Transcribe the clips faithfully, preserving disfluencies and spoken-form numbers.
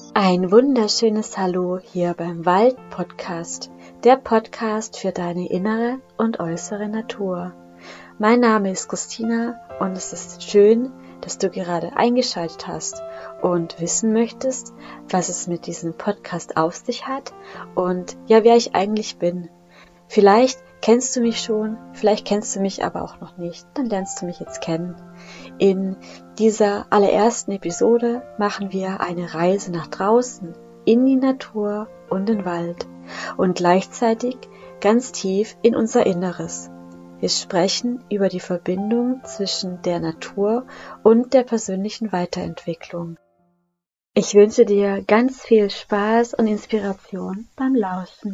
Ein wunderschönes Hallo hier beim Wald-Podcast, der Podcast für deine innere und äußere Natur. Mein Name ist Christina und es ist schön, dass du gerade eingeschaltet hast und wissen möchtest, was es mit diesem Podcast auf sich hat und ja, wer ich eigentlich bin. Vielleicht kennst du mich schon, vielleicht kennst du mich aber auch noch nicht, dann lernst du mich jetzt kennen. In dieser allerersten Episode machen wir eine Reise nach draußen, in die Natur und den Wald und gleichzeitig ganz tief in unser Inneres. Wir sprechen über die Verbindung zwischen der Natur und der persönlichen Weiterentwicklung. Ich wünsche dir ganz viel Spaß und Inspiration beim Lauschen.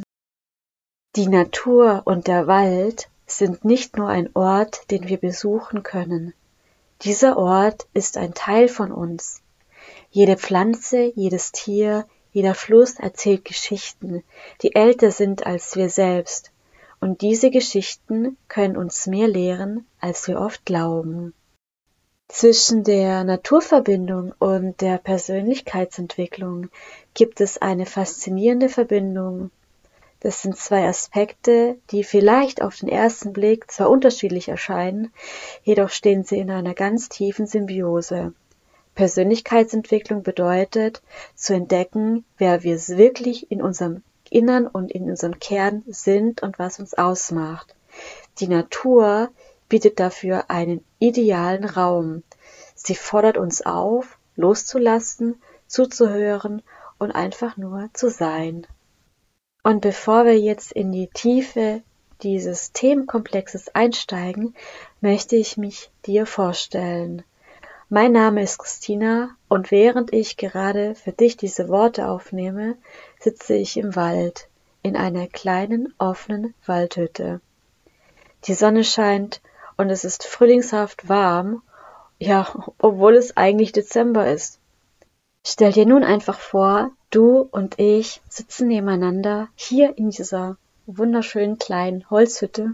Die Natur und der Wald sind nicht nur ein Ort, den wir besuchen können. Dieser Ort ist ein Teil von uns. Jede Pflanze, jedes Tier, jeder Fluss erzählt Geschichten, die älter sind als wir selbst. Und diese Geschichten können uns mehr lehren, als wir oft glauben. Zwischen der Naturverbindung und der Persönlichkeitsentwicklung gibt es eine faszinierende Verbindung. Das sind zwei Aspekte, die vielleicht auf den ersten Blick zwar unterschiedlich erscheinen, jedoch stehen sie in einer ganz tiefen Symbiose. Persönlichkeitsentwicklung bedeutet, zu entdecken, wer wir wirklich in unserem Innern und in unserem Kern sind und was uns ausmacht. Die Natur bietet dafür einen idealen Raum. Sie fordert uns auf, loszulassen, zuzuhören und einfach nur zu sein. Und bevor wir jetzt in die Tiefe dieses Themenkomplexes einsteigen, möchte ich mich dir vorstellen. Mein Name ist Christina und während ich gerade für dich diese Worte aufnehme, sitze ich im Wald, in einer kleinen offenen Waldhütte. Die Sonne scheint und es ist frühlingshaft warm, ja, obwohl es eigentlich Dezember ist. Stell dir nun einfach vor, du und ich sitzen nebeneinander hier in dieser wunderschönen kleinen Holzhütte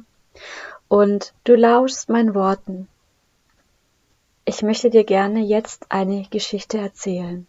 und du lauschst meinen Worten. Ich möchte dir gerne jetzt eine Geschichte erzählen.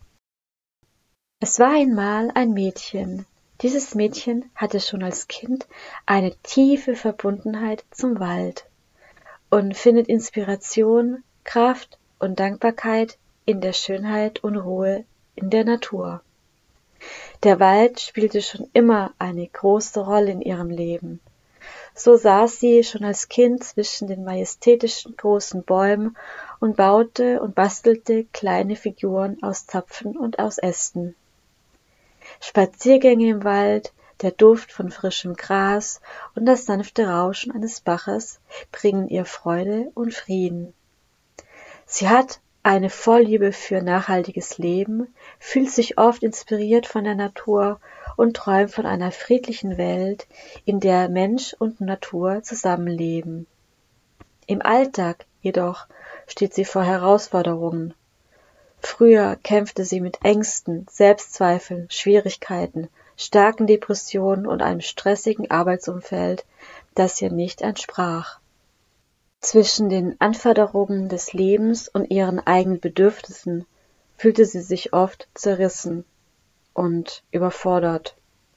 Es war einmal ein Mädchen. Dieses Mädchen hatte schon als Kind eine tiefe Verbundenheit zum Wald und findet Inspiration, Kraft und Dankbarkeit in der Schönheit und Ruhe in der Natur. Der Wald spielte schon immer eine große Rolle in ihrem Leben. So saß sie schon als Kind zwischen den majestätischen großen Bäumen und baute und bastelte kleine Figuren aus Zapfen und aus Ästen. Spaziergänge im Wald, der Duft von frischem Gras und das sanfte Rauschen eines Baches bringen ihr Freude und Frieden. Sie hat eine Vorliebe für nachhaltiges Leben, fühlt sich oft inspiriert von der Natur und träumt von einer friedlichen Welt, in der Mensch und Natur zusammenleben. Im Alltag jedoch steht sie vor Herausforderungen. Früher kämpfte sie mit Ängsten, Selbstzweifeln, Schwierigkeiten, starken Depressionen und einem stressigen Arbeitsumfeld, das ihr nicht entsprach. Zwischen den Anforderungen des Lebens und ihren eigenen Bedürfnissen fühlte sie sich oft zerrissen und überfordert.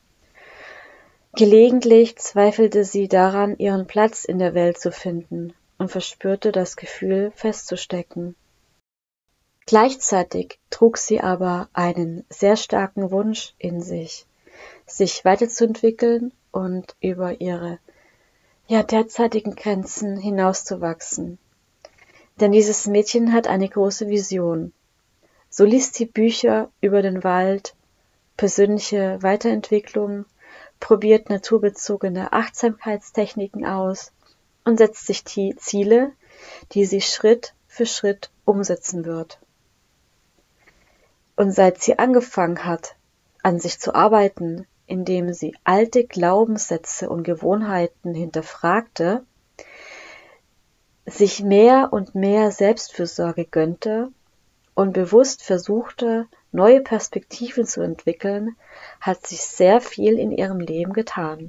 Gelegentlich zweifelte sie daran, ihren Platz in der Welt zu finden und verspürte das Gefühl, festzustecken. Gleichzeitig trug sie aber einen sehr starken Wunsch in sich, sich weiterzuentwickeln und über ihre ja, derzeitigen Grenzen hinauszuwachsen. Denn dieses Mädchen hat eine große Vision. So liest sie Bücher über den Wald, persönliche Weiterentwicklung, probiert naturbezogene Achtsamkeitstechniken aus und setzt sich die Ziele, die sie Schritt für Schritt umsetzen wird. Und seit sie angefangen hat, an sich zu arbeiten, indem sie alte Glaubenssätze und Gewohnheiten hinterfragte, sich mehr und mehr Selbstfürsorge gönnte und bewusst versuchte, neue Perspektiven zu entwickeln, hat sich sehr viel in ihrem Leben getan.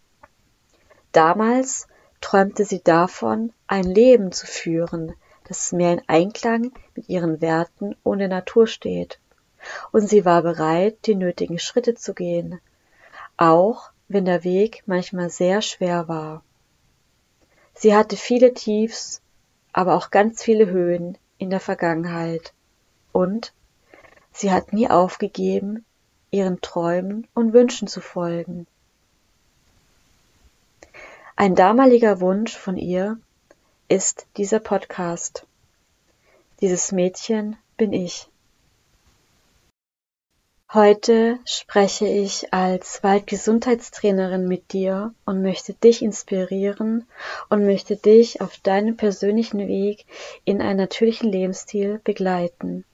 Damals träumte sie davon, ein Leben zu führen, das mehr in Einklang mit ihren Werten und der Natur steht. und sie war bereit, die nötigen Schritte zu gehen, auch wenn der Weg manchmal sehr schwer war. Sie hatte viele Tiefs, aber auch ganz viele Höhen in der Vergangenheit und sie hat nie aufgegeben, ihren Träumen und Wünschen zu folgen. Ein damaliger Wunsch von ihr ist dieser Podcast. Dieses Mädchen bin ich. Heute spreche ich als Waldgesundheitstrainerin mit dir und möchte dich inspirieren und möchte dich auf deinem persönlichen Weg in einen natürlichen Lebensstil begleiten.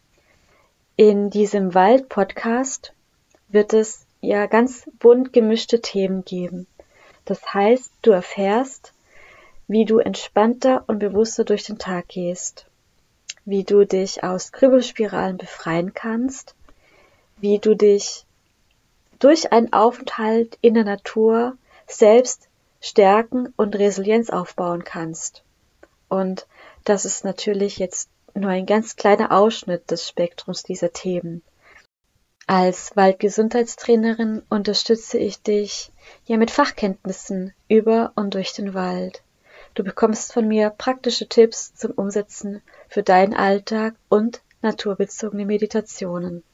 In diesem Wald-Podcast wird es ja ganz bunt gemischte Themen geben. Das heißt, du erfährst, wie du entspannter und bewusster durch den Tag gehst, wie du dich aus Grübelspiralen befreien kannst, wie du dich durch einen Aufenthalt in der Natur selbst stärken und Resilienz aufbauen kannst. Und das ist natürlich jetzt nur ein ganz kleiner Ausschnitt des Spektrums dieser Themen. Als Waldgesundheitstrainerin unterstütze ich dich ja mit Fachkenntnissen über und durch den Wald. Du bekommst von mir praktische Tipps zum Umsetzen für deinen Alltag und naturbezogene Meditationen.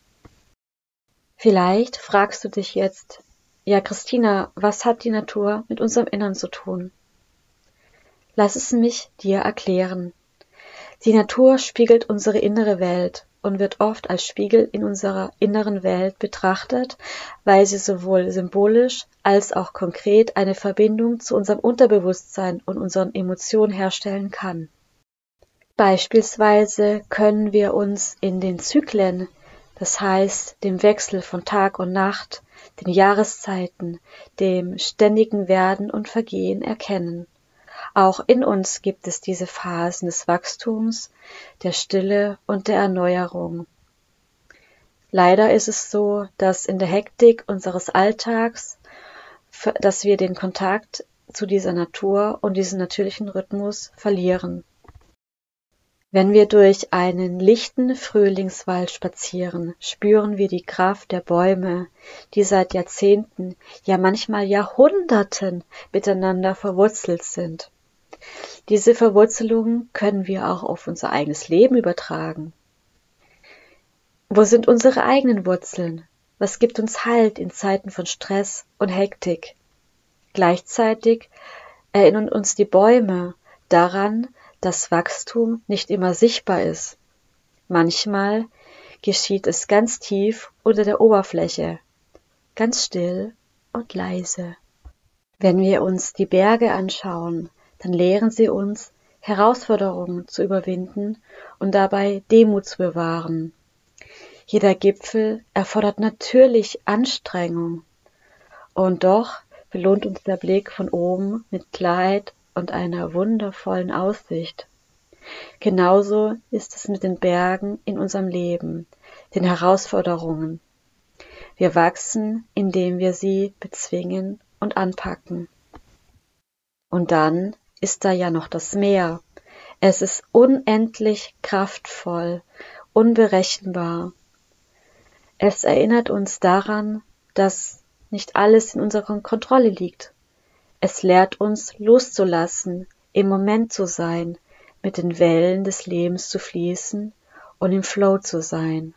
Vielleicht fragst du dich jetzt, ja Christina, was hat die Natur mit unserem Innern zu tun? Lass es mich dir erklären. Die Natur spiegelt unsere innere Welt und wird oft als Spiegel in unserer inneren Welt betrachtet, weil sie sowohl symbolisch als auch konkret eine Verbindung zu unserem Unterbewusstsein und unseren Emotionen herstellen kann. Beispielsweise können wir uns in den Zyklen, das heißt dem Wechsel von Tag und Nacht, den Jahreszeiten, dem ständigen Werden und Vergehen erkennen. Auch in uns gibt es diese Phasen des Wachstums, der Stille und der Erneuerung. Leider ist es so, dass in der Hektik unseres Alltags, dass wir den Kontakt zu dieser Natur und diesem natürlichen Rhythmus verlieren. Wenn wir durch einen lichten Frühlingswald spazieren, spüren wir die Kraft der Bäume, die seit Jahrzehnten, ja manchmal Jahrhunderten miteinander verwurzelt sind. Diese Verwurzelungen können wir auch auf unser eigenes Leben übertragen. Wo sind unsere eigenen Wurzeln? Was gibt uns Halt in Zeiten von Stress und Hektik? Gleichzeitig erinnern uns die Bäume daran, dass Wachstum nicht immer sichtbar ist. Manchmal geschieht es ganz tief unter der Oberfläche, ganz still und leise. Wenn wir uns die Berge anschauen, dann lehren sie uns, Herausforderungen zu überwinden und dabei Demut zu bewahren. Jeder Gipfel erfordert natürlich Anstrengung. Und doch belohnt uns der Blick von oben mit Klarheit und einer wundervollen Aussicht. Genauso ist es mit den Bergen in unserem Leben, den Herausforderungen. Wir wachsen, indem wir sie bezwingen und anpacken. Und dann ist da ja noch das Meer. Es ist unendlich kraftvoll, unberechenbar. Es erinnert uns daran, dass nicht alles in unserer Kontrolle liegt. Es lehrt uns loszulassen, im Moment zu sein, mit den Wellen des Lebens zu fließen und im Flow zu sein.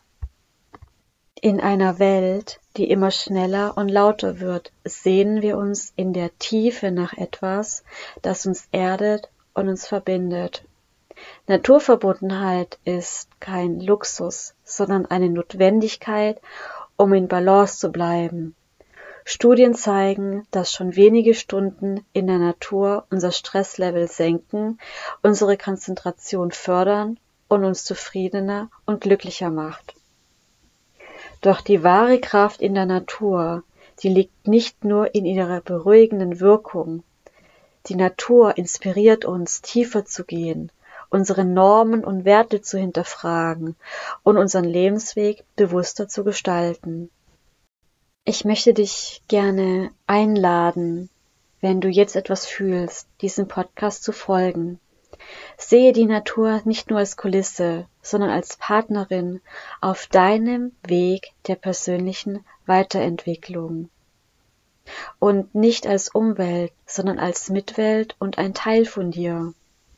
In einer Welt, die immer schneller und lauter wird, sehnen wir uns in der Tiefe nach etwas, das uns erdet und uns verbindet. Naturverbundenheit ist kein Luxus, sondern eine Notwendigkeit, um in Balance zu bleiben. Studien zeigen, dass schon wenige Stunden in der Natur unser Stresslevel senken, unsere Konzentration fördern und uns zufriedener und glücklicher macht. Doch die wahre Kraft in der Natur, die liegt nicht nur in ihrer beruhigenden Wirkung. Die Natur inspiriert uns, tiefer zu gehen, unsere Normen und Werte zu hinterfragen und unseren Lebensweg bewusster zu gestalten. Ich möchte dich gerne einladen, wenn du jetzt etwas fühlst, diesem Podcast zu folgen. Sehe die Natur nicht nur als Kulisse, sondern als Partnerin auf deinem Weg der persönlichen Weiterentwicklung. Und nicht als Umwelt, sondern als Mitwelt und ein Teil von dir.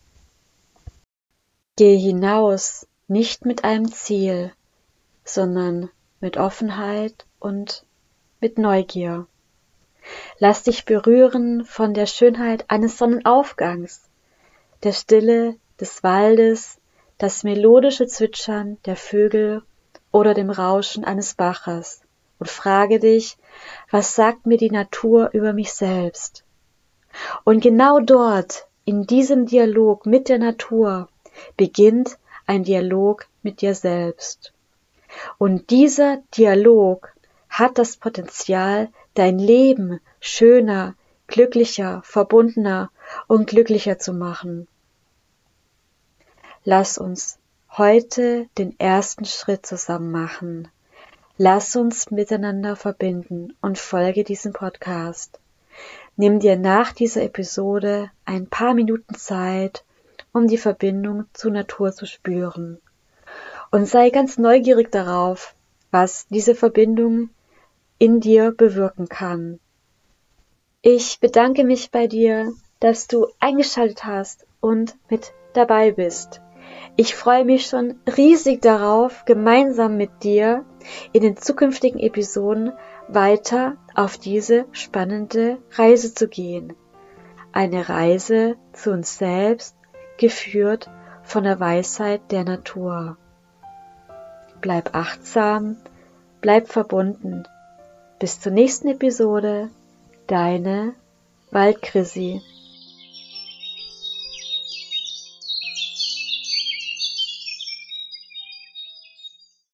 Gehe hinaus, nicht mit einem Ziel, sondern mit Offenheit und mit Neugier. Lass dich berühren von der Schönheit eines Sonnenaufgangs, der Stille des Waldes, das melodische Zwitschern der Vögel oder dem Rauschen eines Baches und frage dich, was sagt mir die Natur über mich selbst? Und genau dort, in diesem Dialog mit der Natur, beginnt ein Dialog mit dir selbst. Und dieser Dialog hat das Potenzial, dein Leben schöner, glücklicher, verbundener und glücklicher zu machen. Lass uns heute den ersten Schritt zusammen machen. Lass uns miteinander verbinden und folge diesem Podcast. Nimm dir nach dieser Episode ein paar Minuten Zeit, um die Verbindung zur Natur zu spüren. Und sei ganz neugierig darauf, was diese Verbindung in dir bewirken kann. Ich bedanke mich bei dir, dass du eingeschaltet hast und mit dabei bist. Ich freue mich schon riesig darauf, gemeinsam mit dir in den zukünftigen Episoden weiter auf diese spannende Reise zu gehen. Eine Reise zu uns selbst, geführt von der Weisheit der Natur. Bleib achtsam, bleib verbunden. Bis zur nächsten Episode, deine Waldkrissi.